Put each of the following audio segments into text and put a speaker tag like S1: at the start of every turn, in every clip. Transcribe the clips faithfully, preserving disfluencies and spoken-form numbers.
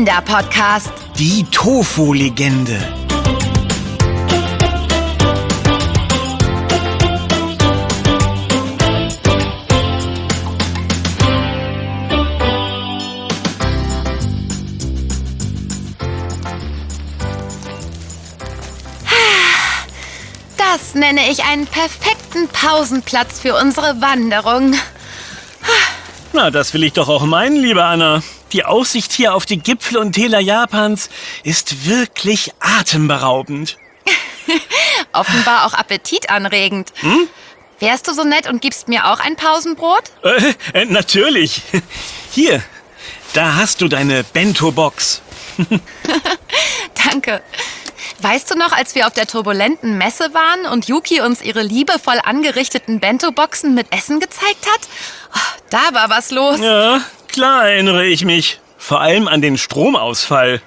S1: Kinderpodcast.
S2: Die Tofu-Legende.
S1: Das nenne ich einen perfekten Pausenplatz für unsere Wanderung.
S2: Na, das will ich doch auch meinen, liebe Anna. Die Aussicht hier auf die Gipfel und Täler Japans ist wirklich atemberaubend.
S1: Offenbar auch appetitanregend.
S2: Hm?
S1: Wärst du so nett und gibst mir auch ein Pausenbrot?
S2: Äh, äh, natürlich. Hier, da hast du deine Bento-Box.
S1: Danke. Weißt du noch, als wir auf der turbulenten Messe waren und Yuki uns ihre liebevoll angerichteten Bento-Boxen mit Essen gezeigt hat? Oh, da war was los.
S2: Ja, klar erinnere ich mich. Vor allem an den Stromausfall.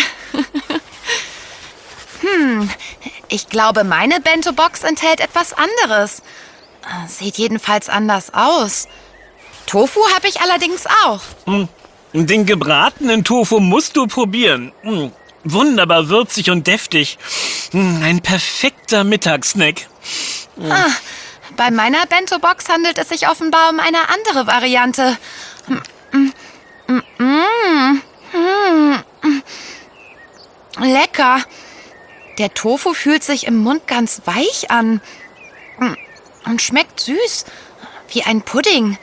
S1: hm, ich glaube, meine Bento-Box enthält etwas anderes. Sieht jedenfalls anders aus. Tofu habe ich allerdings auch.
S2: Hm. Den gebratenen Tofu musst du probieren. Hm. Wunderbar würzig und deftig. Hm. Ein perfekter Mittagssnack. Hm.
S1: Ah, bei meiner Bento-Box handelt es sich offenbar um eine andere Variante. Mm, mm, mm, mm, mm. Lecker. Der Tofu fühlt sich im Mund ganz weich an. Und schmeckt süß. Wie ein Pudding.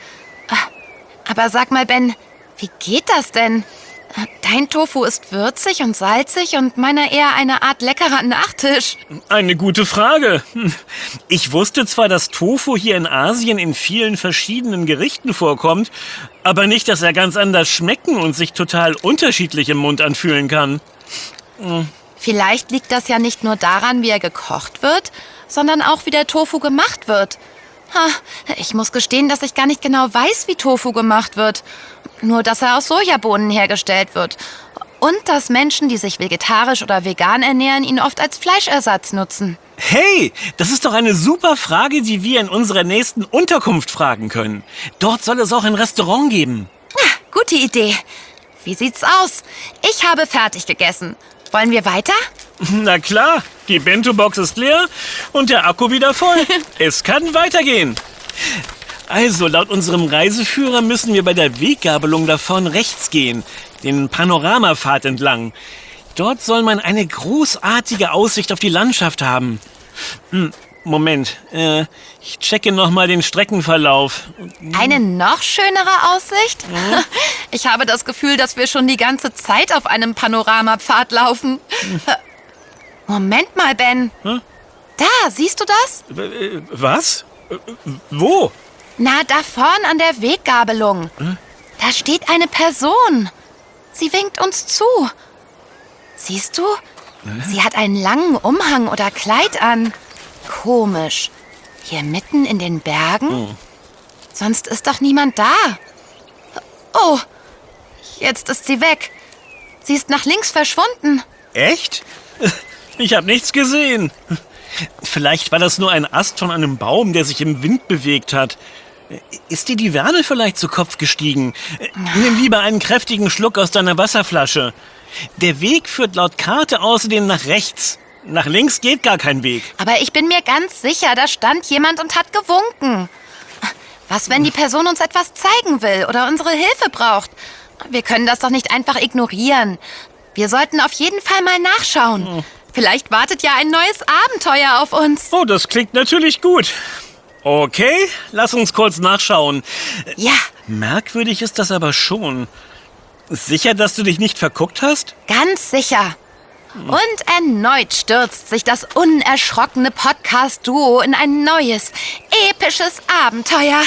S1: Aber sag mal, Ben, wie geht das denn? Dein Tofu ist würzig und salzig und meiner eher eine Art leckerer Nachtisch.
S2: Eine gute Frage. Ich wusste zwar, dass Tofu hier in Asien in vielen verschiedenen Gerichten vorkommt, aber nicht, dass er ganz anders schmecken und sich total unterschiedlich im Mund anfühlen kann.
S1: Vielleicht liegt das ja nicht nur daran, wie er gekocht wird, sondern auch, wie der Tofu gemacht wird. Ich muss gestehen, dass ich gar nicht genau weiß, wie Tofu gemacht wird. Nur, dass er aus Sojabohnen hergestellt wird. Und dass Menschen, die sich vegetarisch oder vegan ernähren, ihn oft als Fleischersatz nutzen.
S2: Hey, das ist doch eine super Frage, die wir in unserer nächsten Unterkunft fragen können. Dort soll es auch ein Restaurant geben.
S1: Ah, gute Idee. Wie sieht's aus? Ich habe fertig gegessen. Wollen wir weiter?
S2: Na klar, die Bento-Box ist leer und der Akku wieder voll. Es kann weitergehen. Also, laut unserem Reiseführer müssen wir bei der Weggabelung da vorne rechts gehen, den Panoramapfad entlang. Dort soll man eine großartige Aussicht auf die Landschaft haben. Hm, Moment, äh, ich checke nochmal den Streckenverlauf.
S1: Eine noch schönere Aussicht?
S2: Hm?
S1: Ich habe das Gefühl, dass wir schon die ganze Zeit auf einem Panoramapfad laufen. Hm. Moment mal, Ben.
S2: Hm?
S1: Da, siehst du das?
S2: Was? Wo?
S1: Na, da vorn an der Weggabelung. Hm? Da steht eine Person. Sie winkt uns zu. Siehst du? Hm? Sie hat einen langen Umhang oder Kleid an. Komisch. Hier mitten in den Bergen? Hm. Sonst ist doch niemand da. Oh, jetzt ist sie weg. Sie ist nach links verschwunden.
S2: Echt? Ich habe nichts gesehen. Vielleicht war das nur ein Ast von einem Baum, der sich im Wind bewegt hat. Ist dir die Wärme vielleicht zu Kopf gestiegen? Nimm lieber einen kräftigen Schluck aus deiner Wasserflasche. Der Weg führt laut Karte außerdem nach rechts. Nach links geht gar kein Weg.
S1: Aber ich bin mir ganz sicher, da stand jemand und hat gewunken. Was, wenn die Person uns etwas zeigen will oder unsere Hilfe braucht? Wir können das doch nicht einfach ignorieren. Wir sollten auf jeden Fall mal nachschauen. Hm. Vielleicht wartet ja ein neues Abenteuer auf uns.
S2: Oh, das klingt natürlich gut. Okay, lass uns kurz nachschauen.
S1: Ja.
S2: Merkwürdig ist das aber schon. Sicher, dass du dich nicht verguckt hast?
S1: Ganz sicher. Hm. Und erneut stürzt sich das unerschrockene Podcast-Duo in ein neues, episches Abenteuer.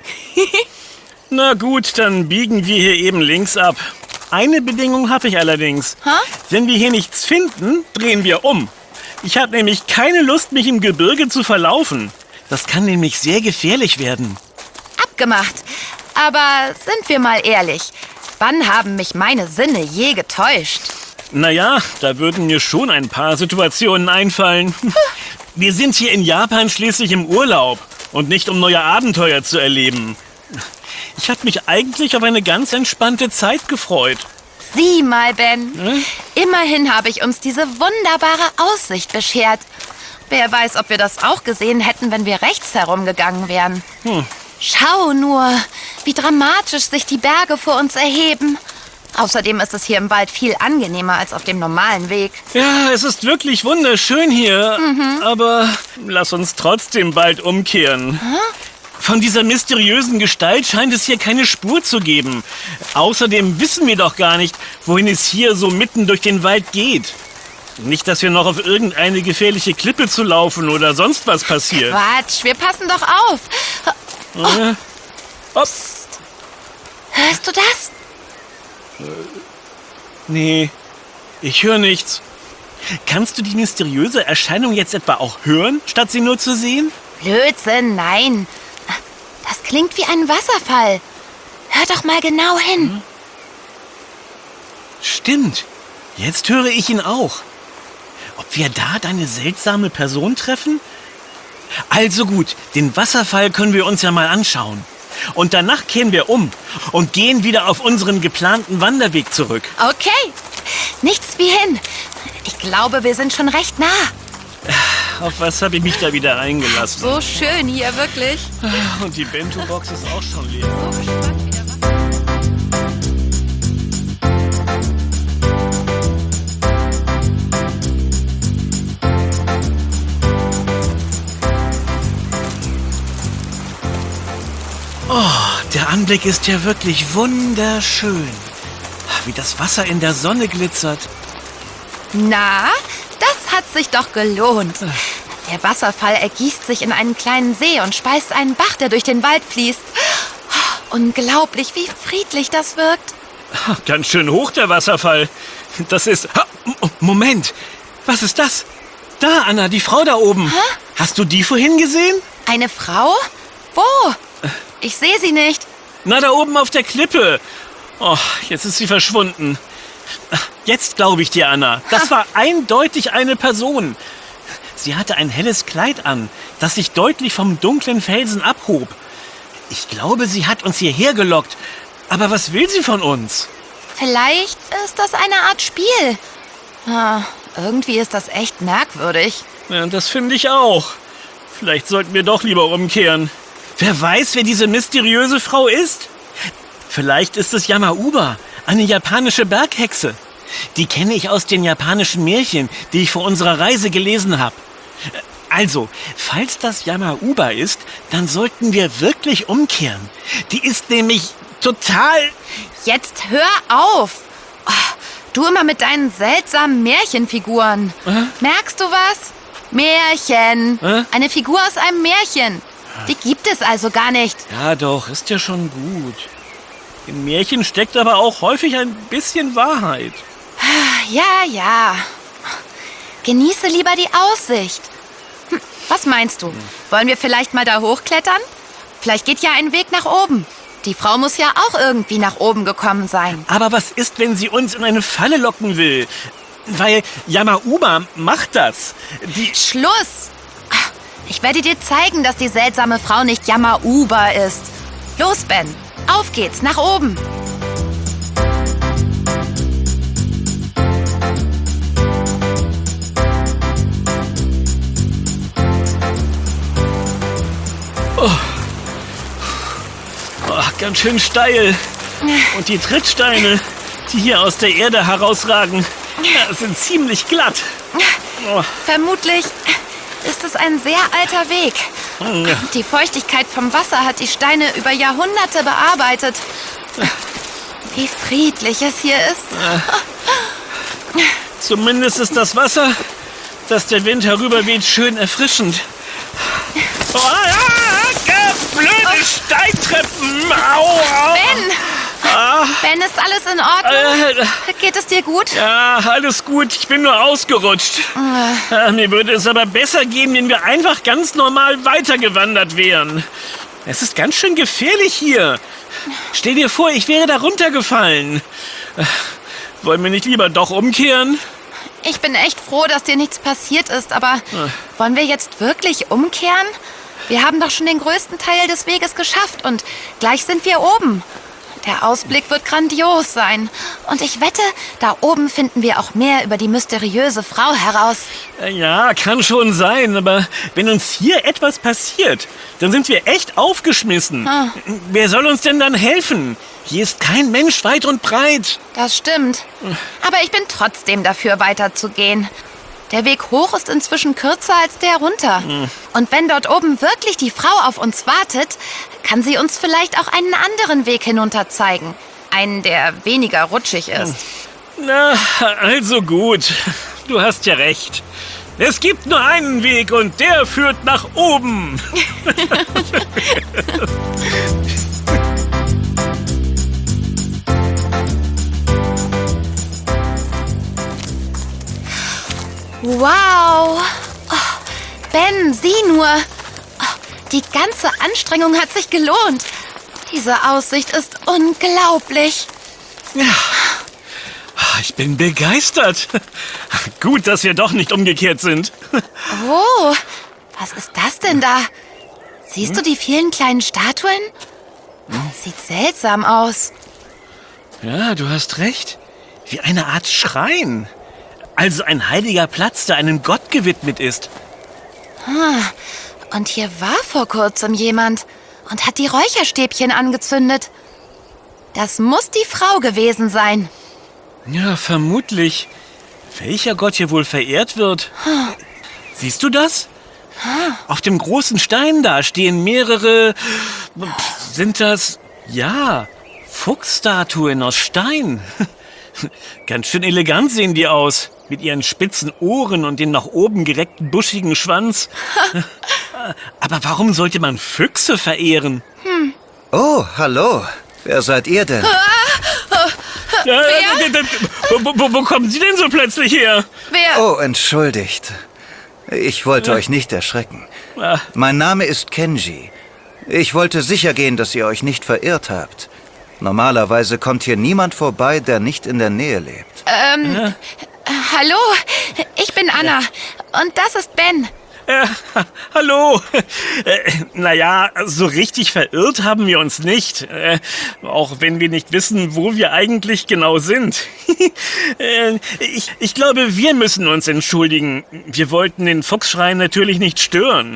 S2: Na gut, dann biegen wir hier eben links ab. Eine Bedingung habe ich allerdings.
S1: Hä?
S2: Wenn wir hier nichts finden, drehen wir um. Ich habe nämlich keine Lust, mich im Gebirge zu verlaufen. Das kann nämlich sehr gefährlich werden.
S1: Abgemacht. Aber sind wir mal ehrlich, wann haben mich meine Sinne je getäuscht?
S2: Naja, da würden mir schon ein paar Situationen einfallen. Wir sind hier in Japan schließlich im Urlaub und nicht um neue Abenteuer zu erleben. Ich habe mich eigentlich auf eine ganz entspannte Zeit gefreut.
S1: Sieh mal, Ben.
S2: Hm?
S1: Immerhin habe ich uns diese wunderbare Aussicht beschert. Wer weiß, ob wir das auch gesehen hätten, wenn wir rechts herumgegangen wären.
S2: Hm.
S1: Schau nur, wie dramatisch sich die Berge vor uns erheben. Außerdem ist es hier im Wald viel angenehmer als auf dem normalen Weg.
S2: Ja, es ist wirklich wunderschön hier. Mhm. Aber lass uns trotzdem bald umkehren.
S1: Hä?
S2: Von dieser mysteriösen Gestalt scheint es hier keine Spur zu geben. Außerdem wissen wir doch gar nicht, wohin es hier so mitten durch den Wald geht. Nicht, dass wir noch auf irgendeine gefährliche Klippe zu laufen oder sonst was passiert.
S1: Quatsch, wir passen doch auf. Oh.
S2: Äh,
S1: Psst. Hörst du das?
S2: Äh, nee, ich höre nichts. Kannst du die mysteriöse Erscheinung jetzt etwa auch hören, statt sie nur zu sehen?
S1: Blödsinn, nein. Das klingt wie ein Wasserfall. Hör doch mal genau hin.
S2: Hm? Stimmt, jetzt höre ich ihn auch. Ob wir da deine seltsame Person treffen? Also gut, den Wasserfall können wir uns ja mal anschauen. Und danach kehren wir um und gehen wieder auf unseren geplanten Wanderweg zurück.
S1: Okay, nichts wie hin. Ich glaube, wir sind schon recht nah.
S2: Auf was habe ich mich da wieder eingelassen?
S1: So schön hier, wirklich.
S2: Und die Bento-Box ist auch schon leer.
S1: So gespannt, wie der Wasser...
S2: Oh, der Anblick ist ja wirklich wunderschön. Wie das Wasser in der Sonne glitzert.
S1: Na, das hat sich doch gelohnt. Der Wasserfall ergießt sich in einen kleinen See und speist einen Bach, der durch den Wald fließt. Unglaublich, wie friedlich das wirkt.
S2: Ganz schön hoch, der Wasserfall. Das ist... Moment, was ist das? Da, Anna, die Frau da oben.
S1: Hä?
S2: Hast du die vorhin gesehen?
S1: Eine Frau? Wo? Ich sehe sie nicht.
S2: Na, da oben auf der Klippe. Oh, jetzt ist sie verschwunden. Jetzt glaube ich dir, Anna. Das war eindeutig eine Person. Sie hatte ein helles Kleid an, das sich deutlich vom dunklen Felsen abhob. Ich glaube, sie hat uns hierher gelockt. Aber was will sie von uns?
S1: Vielleicht ist das eine Art Spiel. Ah, irgendwie ist das echt merkwürdig.
S2: Ja, das finde ich auch. Vielleicht sollten wir doch lieber umkehren. Wer weiß, wer diese mysteriöse Frau ist? Vielleicht ist es Yamauba, eine japanische Berghexe. Die kenne ich aus den japanischen Märchen, die ich vor unserer Reise gelesen habe. Also, falls das Yamauba ist, dann sollten wir wirklich umkehren. Die ist nämlich total...
S1: Jetzt hör auf! Oh, du immer mit deinen seltsamen Märchenfiguren.
S2: Äh?
S1: Merkst du was? Märchen.
S2: Äh?
S1: Eine Figur aus einem Märchen. Die gibt es also gar nicht.
S2: Ja doch, ist ja schon gut. Im Märchen steckt aber auch häufig ein bisschen Wahrheit.
S1: Ja, ja. Genieße lieber die Aussicht. Hm, was meinst du? Wollen wir vielleicht mal da hochklettern? Vielleicht geht ja ein Weg nach oben. Die Frau muss ja auch irgendwie nach oben gekommen sein.
S2: Aber was ist, wenn sie uns in eine Falle locken will? Weil Yamauba macht das. Die
S1: Schluss! Ich werde dir zeigen, dass die seltsame Frau nicht Yamauba ist. Los, Ben. Auf geht's, nach oben.
S2: Oh. Oh, ganz schön steil. Und die Trittsteine, die hier aus der Erde herausragen, ja, sind ziemlich glatt. Oh.
S1: Vermutlich ist es ein sehr alter Weg. Die Feuchtigkeit vom Wasser hat die Steine über Jahrhunderte bearbeitet. Wie friedlich es hier ist.
S2: Zumindest ist das Wasser, das der Wind herüberweht, schön erfrischend. Oh, ja, blöde Steintreppen! Au, au.
S1: Ben!
S2: Ah.
S1: Ben, ist alles in Ordnung?
S2: Äh,
S1: Geht es dir gut?
S2: Ja, alles gut. Ich bin nur ausgerutscht.
S1: Äh.
S2: Äh, mir würde es aber besser gehen, wenn wir einfach ganz normal weitergewandert wären. Es ist ganz schön gefährlich hier. Stell dir vor, ich wäre da runtergefallen. Äh, wollen wir nicht lieber doch umkehren?
S1: Ich bin echt froh, dass dir nichts passiert ist, aber äh. wollen wir jetzt wirklich umkehren? Wir haben doch schon den größten Teil des Weges geschafft und gleich sind wir oben. Der Ausblick wird grandios sein. Und ich wette, da oben finden wir auch mehr über die mysteriöse Frau heraus.
S2: Ja, kann schon sein, aber wenn uns hier etwas passiert, dann sind wir echt aufgeschmissen.
S1: Ah.
S2: Wer soll uns denn dann helfen? Hier ist kein Mensch weit und breit.
S1: Das stimmt. Aber ich bin trotzdem dafür, weiterzugehen. Der Weg hoch ist inzwischen kürzer als der runter.
S2: Hm.
S1: Und wenn dort oben wirklich die Frau auf uns wartet, kann sie uns vielleicht auch einen anderen Weg hinunter zeigen. Einen, der weniger rutschig ist.
S2: Na, also gut. Du hast ja recht. Es gibt nur einen Weg und der führt nach oben.
S1: Wow! Oh, Ben, sieh nur! Oh, die ganze Anstrengung hat sich gelohnt. Diese Aussicht ist unglaublich.
S2: Ja, ich bin begeistert. Gut, dass wir doch nicht umgekehrt sind.
S1: Oh, was ist das denn da? Siehst du die vielen kleinen Statuen? Sieht seltsam aus.
S2: Ja, du hast recht. Wie eine Art Schrein. Also ein heiliger Platz, der einem Gott gewidmet ist.
S1: Und hier war vor kurzem jemand und hat die Räucherstäbchen angezündet. Das muss die Frau gewesen sein.
S2: Ja, vermutlich. Welcher Gott hier wohl verehrt wird? Siehst du das? Auf dem großen Stein da stehen mehrere... Sind das... Ja, Fuchsstatuen aus Stein. Ganz schön elegant sehen die aus. Mit ihren spitzen Ohren und dem nach oben gereckten buschigen Schwanz. Aber warum sollte man Füchse verehren?
S1: Hm.
S3: Oh, hallo. Wer seid ihr denn?
S2: Ja, wo, wo, wo kommen Sie denn so plötzlich her?
S1: Wer?
S3: Oh, entschuldigt. Ich wollte
S2: Ja.
S3: euch nicht erschrecken.
S2: Ah.
S3: Mein Name ist Kenji. Ich wollte sicher gehen, dass ihr euch nicht verirrt habt. Normalerweise kommt hier niemand vorbei, der nicht in der Nähe lebt.
S1: Ähm,
S2: Ja.
S1: hallo, ich bin Anna und das ist Ben.
S2: Äh, hallo. Äh, naja, so richtig verirrt haben wir uns nicht. Äh, auch wenn wir nicht wissen, wo wir eigentlich genau sind. äh, ich, ich glaube, wir müssen uns entschuldigen. Wir wollten den Fuchsschrein natürlich nicht stören.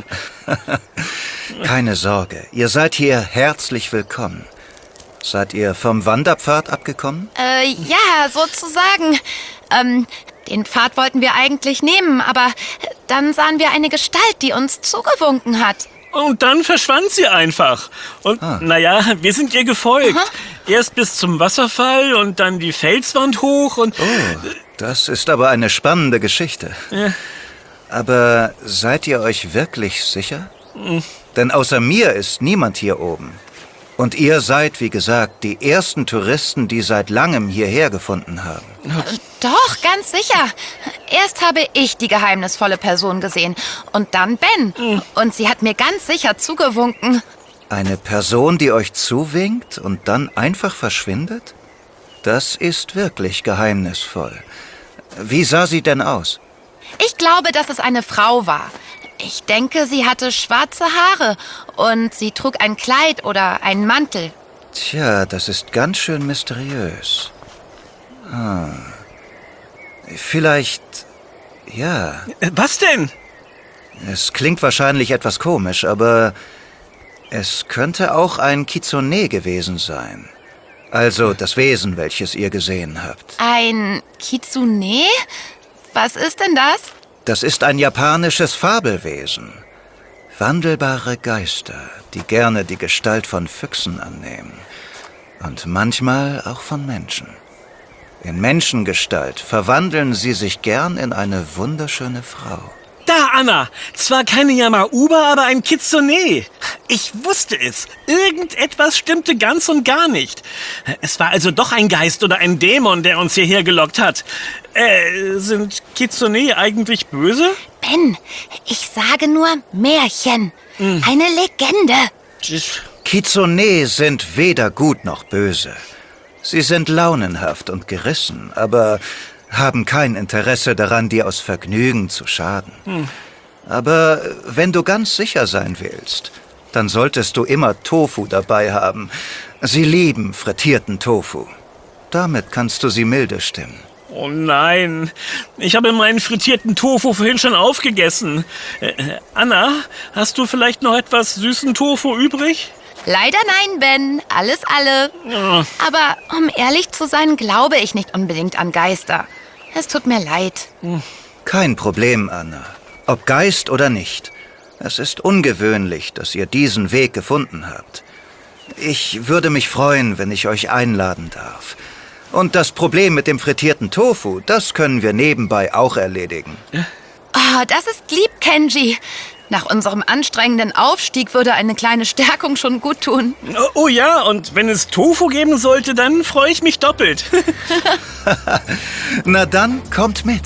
S3: Keine Sorge, ihr seid hier herzlich willkommen. Seid ihr vom Wanderpfad abgekommen?
S1: Äh, ja, sozusagen. Ähm, den Pfad wollten wir eigentlich nehmen, aber dann sahen wir eine Gestalt, die uns zugewunken hat.
S2: Und dann verschwand sie einfach. Und
S3: Ah.
S2: naja, wir sind ihr gefolgt.
S1: Aha.
S2: Erst bis zum Wasserfall und dann die Felswand hoch und...
S3: Oh, das ist aber eine spannende Geschichte.
S2: Ja.
S3: Aber seid ihr euch wirklich sicher? Denn außer mir ist niemand hier oben. Und ihr seid, wie gesagt, die ersten Touristen, die seit langem hierher gefunden haben.
S1: Doch, ganz sicher. Erst habe ich die geheimnisvolle Person gesehen und dann Ben. Und sie hat mir ganz sicher zugewunken.
S3: Eine Person, die euch zuwinkt und dann einfach verschwindet? Das ist wirklich geheimnisvoll. Wie sah sie denn aus?
S1: Ich glaube, dass es eine Frau war. Ich denke, sie hatte schwarze Haare und sie trug ein Kleid oder einen Mantel.
S3: Tja, das ist ganz schön mysteriös. Ah. Vielleicht, ja,
S2: Äh, Was denn?
S3: es klingt wahrscheinlich etwas komisch, aber es könnte auch ein Kitsune gewesen sein. Also das Wesen, welches ihr gesehen habt.
S1: Ein Kitsune? Was ist denn das?
S3: Das ist ein japanisches Fabelwesen. Wandelbare Geister, die gerne die Gestalt von Füchsen annehmen. Und manchmal auch von Menschen. In Menschengestalt verwandeln sie sich gern in eine wunderschöne Frau.
S2: Da, Anna. Zwar keine Yamauba, aber ein Kitsune. Ich wusste es. Irgendetwas stimmte ganz und gar nicht. Es war also doch ein Geist oder ein Dämon, der uns hierher gelockt hat. Äh, sind Kitsune eigentlich böse?
S1: Ben, ich sage nur Märchen. Eine Legende.
S3: Kitsune sind weder gut noch böse. Sie sind launenhaft und gerissen, aber haben kein Interesse daran, dir aus Vergnügen zu schaden. Aber wenn du ganz sicher sein willst, dann solltest du immer Tofu dabei haben. Sie lieben frittierten Tofu. Damit kannst du sie milde stimmen.
S2: Oh nein, ich habe meinen frittierten Tofu vorhin schon aufgegessen. Äh, Anna, hast du vielleicht noch etwas süßen Tofu übrig?
S1: Leider nein, Ben. Alles alle.
S2: Ja.
S1: Aber um ehrlich zu sein, glaube ich nicht unbedingt an Geister. Es tut mir leid.
S3: Kein Problem, Anna. Ob Geist oder nicht. Es ist ungewöhnlich, dass ihr diesen Weg gefunden habt. Ich würde mich freuen, wenn ich euch einladen darf. Und das Problem mit dem frittierten Tofu, das können wir nebenbei auch erledigen.
S1: Oh, das ist lieb, Kenji. Nach unserem anstrengenden Aufstieg würde eine kleine Stärkung schon gut tun.
S2: Oh, oh ja, und wenn es Tofu geben sollte, dann freue ich mich doppelt.
S3: Na dann, kommt mit.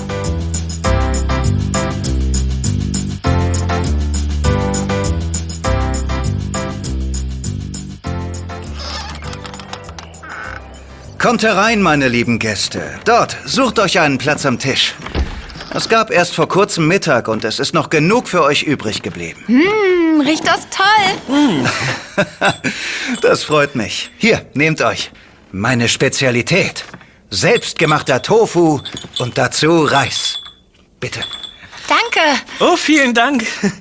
S3: Kommt herein, meine lieben Gäste. Dort, sucht euch einen Platz am Tisch. Es gab erst vor kurzem Mittag und es ist noch genug für euch übrig geblieben.
S1: Hm, riecht das toll.
S3: Das freut mich. Hier, nehmt euch. Meine Spezialität. Selbstgemachter Tofu und dazu Reis. Bitte.
S1: Danke.
S2: Oh, vielen Dank.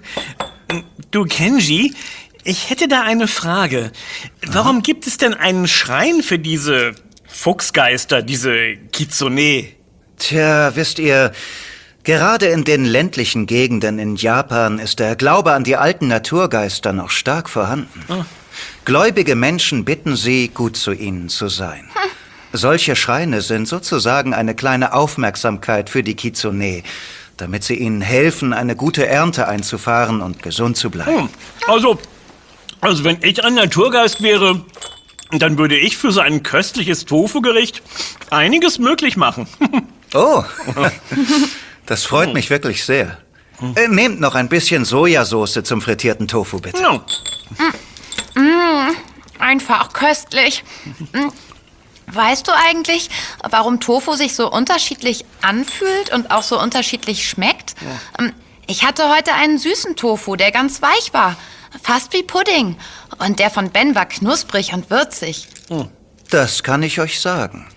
S2: Du, Kenji, ich hätte da eine Frage. Warum gibt es denn einen Schrein für diese Fuchsgeister, diese Kitsune?
S3: Tja, wisst ihr, gerade in den ländlichen Gegenden in Japan ist der Glaube an die alten Naturgeister noch stark vorhanden.
S2: Oh.
S3: Gläubige Menschen bitten sie, gut zu ihnen zu sein. Hm. Solche Schreine sind sozusagen eine kleine Aufmerksamkeit für die Kitsune, damit sie ihnen helfen, eine gute Ernte einzufahren und gesund zu bleiben.
S2: Hm. Also, also wenn ich ein Naturgeist wäre, dann würde ich für so ein köstliches Tofu-Gericht einiges möglich machen.
S3: Oh, das freut mich wirklich sehr. Äh, nehmt noch ein bisschen Sojasauce zum frittierten Tofu, bitte.
S2: Ja.
S1: Mm, einfach köstlich. Mm. Weißt du eigentlich, warum Tofu sich so unterschiedlich anfühlt und auch so unterschiedlich schmeckt? Ja. Ich hatte heute einen süßen Tofu, der ganz weich war. Fast wie Pudding. Und der von Ben war knusprig und würzig.
S3: Das kann ich euch sagen.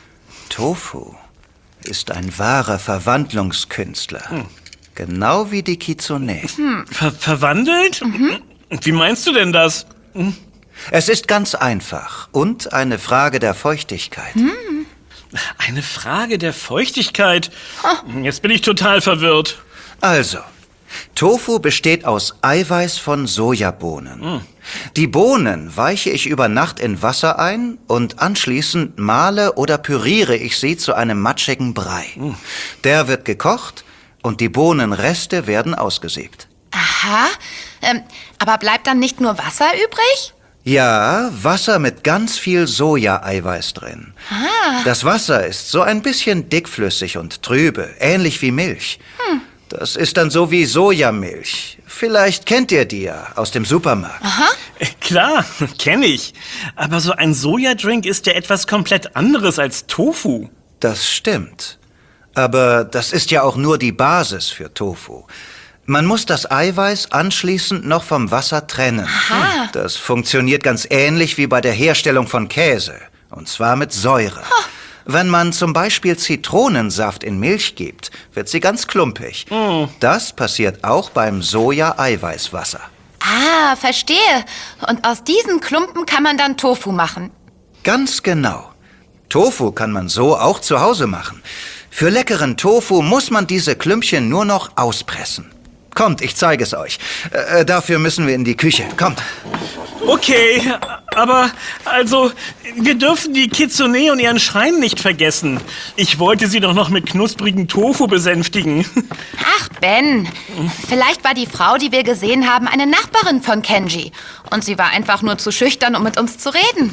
S3: Tofu ist ein wahrer Verwandlungskünstler. Hm. Genau wie die Kitsune.
S2: Hm. Ver verwandelt? Mhm. Wie meinst du denn das? Hm?
S3: Es ist ganz einfach und eine Frage der Feuchtigkeit.
S1: Hm.
S2: Eine Frage der Feuchtigkeit? Jetzt bin ich total verwirrt.
S3: Also, Tofu besteht aus Eiweiß von Sojabohnen. Hm. Die Bohnen weiche ich über Nacht in Wasser ein und anschließend male oder püriere ich sie zu einem matschigen Brei. Hm. Der wird gekocht und die Bohnenreste werden ausgesiebt.
S1: Aha, ähm, aber bleibt dann nicht nur Wasser übrig?
S3: Ja, Wasser mit ganz viel Sojaeiweiß drin.
S1: Ah.
S3: Das Wasser ist so ein bisschen dickflüssig und trübe, ähnlich wie Milch. Hm. Das ist dann so wie Sojamilch. Vielleicht kennt ihr die ja aus dem Supermarkt.
S1: Aha.
S2: Klar, kenne ich. Aber so ein Sojadrink ist ja etwas komplett anderes als Tofu.
S3: Das stimmt. Aber das ist ja auch nur die Basis für Tofu. Man muss das Eiweiß anschließend noch vom Wasser trennen.
S1: Aha.
S3: Das funktioniert ganz ähnlich wie bei der Herstellung von Käse. Und zwar mit Säure.
S1: Ha.
S3: Wenn man zum Beispiel Zitronensaft in Milch gibt, wird sie ganz klumpig. Mm. Das passiert auch beim Soja-Eiweißwasser.
S1: Ah, verstehe. Und aus diesen Klumpen kann man dann Tofu machen.
S3: Ganz genau. Tofu kann man so auch zu Hause machen. Für leckeren Tofu muss man diese Klümpchen nur noch auspressen. Kommt, ich zeige es euch. Äh, dafür müssen wir in die Küche. Kommt.
S2: Okay, aber also, wir dürfen die Kitsune und ihren Schrein nicht vergessen. Ich wollte sie doch noch mit knusprigen Tofu besänftigen.
S1: Ach, Ben. Vielleicht war die Frau, die wir gesehen haben, eine Nachbarin von Kenji. Und sie war einfach nur zu schüchtern, um mit uns zu reden.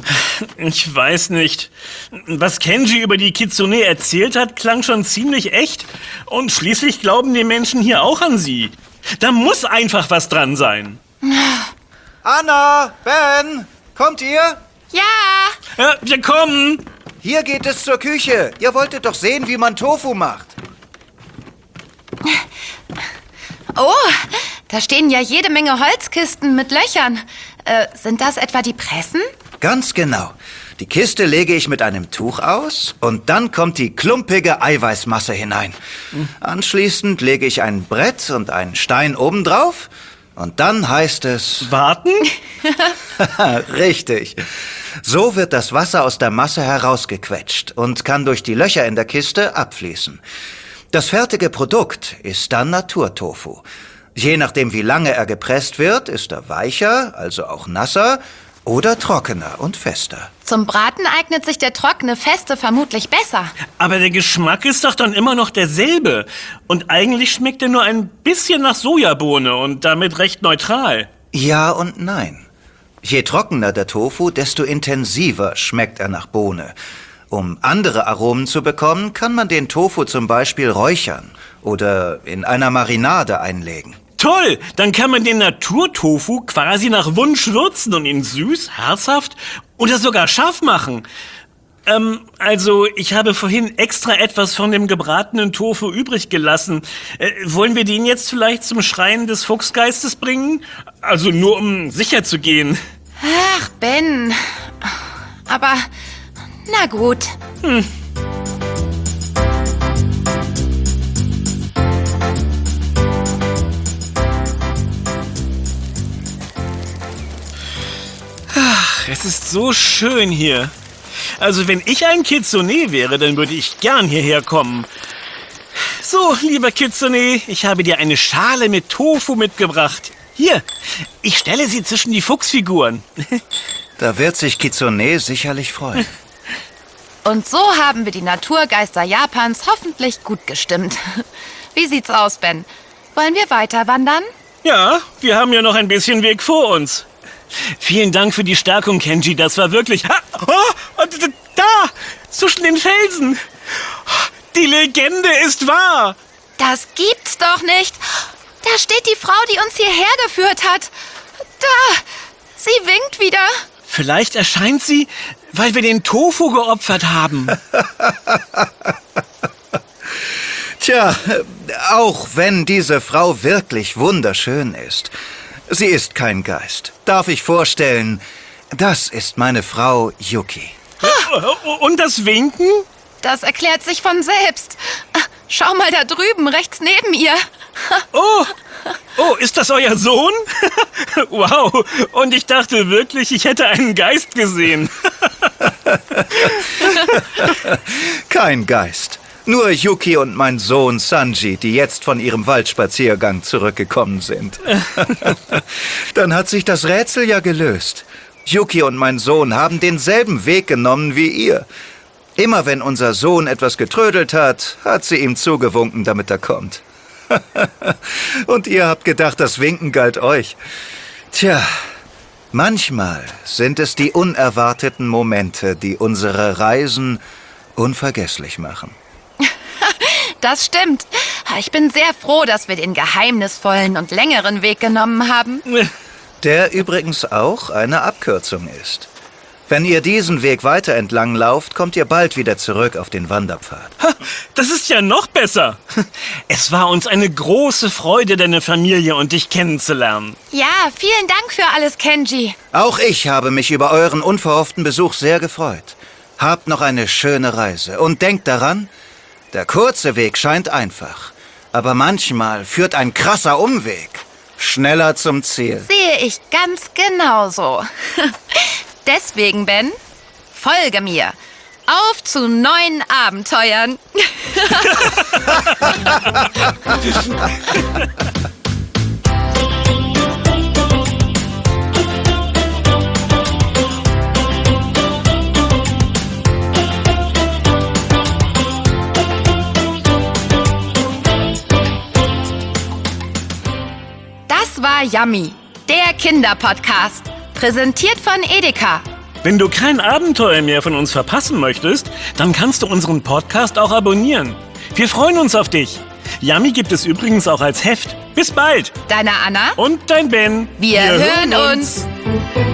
S2: Ich weiß nicht. Was Kenji über die Kitsune erzählt hat, klang schon ziemlich echt. Und schließlich glauben die Menschen hier auch an sie. Da muss einfach was dran sein.
S3: Anna, Ben, kommt ihr?
S1: Ja.
S2: Ja, wir kommen.
S3: Hier geht es zur Küche. Ihr wolltet doch sehen, wie man Tofu macht.
S1: Oh, Da stehen ja jede Menge Holzkisten mit Löchern. Äh, sind das etwa die Pressen?
S3: Ganz genau. Die Kiste lege ich mit einem Tuch aus und dann kommt die klumpige Eiweißmasse hinein. Anschließend lege ich ein Brett und einen Stein obendrauf und dann heißt es...
S2: Warten?
S3: Richtig. So wird das Wasser aus der Masse herausgequetscht und kann durch die Löcher in der Kiste abfließen. Das fertige Produkt ist dann Naturtofu. Je nachdem, wie lange er gepresst wird, ist er weicher, also auch nasser, oder trockener und fester.
S1: Zum Braten eignet sich der trockene, feste vermutlich besser.
S2: Aber der Geschmack ist doch dann immer noch derselbe. Und eigentlich schmeckt er nur ein bisschen nach Sojabohne und damit recht neutral.
S3: Ja und nein. Je trockener der Tofu, desto intensiver schmeckt er nach Bohne. Um andere Aromen zu bekommen, kann man den Tofu zum Beispiel räuchern oder in einer Marinade einlegen.
S2: Toll! Dann kann man den Naturtofu quasi nach Wunsch würzen und ihn süß, herzhaft oder sogar scharf machen. Ähm, also, ich habe vorhin extra etwas von dem gebratenen Tofu übrig gelassen. Äh, wollen wir den jetzt vielleicht zum Schreien des Fuchsgeistes bringen? Also nur, um sicher zu gehen.
S1: Ach, Ben. Aber, na gut. Hm.
S2: Es ist so schön hier. Also wenn ich ein Kitsune wäre, dann würde ich gern hierher kommen. So, lieber Kitsune, ich habe dir eine Schale mit Tofu mitgebracht. Hier, ich stelle sie zwischen die Fuchsfiguren.
S3: Da wird sich Kitsune sicherlich freuen.
S1: Und so haben wir die Naturgeister Japans hoffentlich gut gestimmt. Wie sieht's aus, Ben? Wollen wir weiter wandern?
S2: Ja, wir haben ja noch ein bisschen Weg vor uns. Vielen Dank für die Stärkung, Kenji. Das war wirklich... Ha, oh, da! Zwischen den Felsen! Die Legende ist wahr!
S1: Das gibt's doch nicht! Da steht die Frau, die uns hierher geführt hat. Da! Sie winkt wieder.
S2: Vielleicht erscheint sie, weil wir den Tofu geopfert haben.
S3: Tja, auch wenn diese Frau wirklich wunderschön ist... Sie ist kein Geist. Darf ich vorstellen, das ist meine Frau Yuki.
S2: Und das Winken?
S1: Das erklärt sich von selbst. Schau mal da drüben, rechts neben ihr.
S2: Oh, oh, ist das euer Sohn? Wow, und ich dachte wirklich, ich hätte einen Geist gesehen.
S3: Kein Geist. Nur Yuki und mein Sohn Sanji, die jetzt von ihrem Waldspaziergang zurückgekommen sind. Dann hat sich das Rätsel ja gelöst. Yuki und mein Sohn haben denselben Weg genommen wie ihr. Immer wenn unser Sohn etwas getrödelt hat, hat sie ihm zugewunken, damit er kommt. Und ihr habt gedacht, das Winken galt euch. Tja, manchmal sind es die unerwarteten Momente, die unsere Reisen unvergesslich machen.
S1: Das stimmt. Ich bin sehr froh, dass wir den geheimnisvollen und längeren Weg genommen haben.
S3: Der übrigens auch eine Abkürzung ist. Wenn ihr diesen Weg weiter entlang lauft, kommt ihr bald wieder zurück auf den Wanderpfad.
S2: Das ist ja noch besser. Es war uns eine große Freude, deine Familie und dich kennenzulernen.
S1: Ja, vielen Dank für alles, Kenji.
S3: Auch ich habe mich über euren unverhofften Besuch sehr gefreut. Habt noch eine schöne Reise und denkt daran, der kurze Weg scheint einfach, aber manchmal führt ein krasser Umweg schneller zum Ziel.
S1: Sehe ich ganz genauso. Deswegen, Ben, folge mir. Auf zu neuen Abenteuern. Das war Yummy, der Kinderpodcast. Präsentiert von Edeka.
S2: Wenn du kein Abenteuer mehr von uns verpassen möchtest, dann kannst du unseren Podcast auch abonnieren. Wir freuen uns auf dich. Yummy gibt es übrigens auch als Heft. Bis bald.
S1: Deine Anna
S2: und dein Ben.
S1: Wir, Wir hören uns. uns.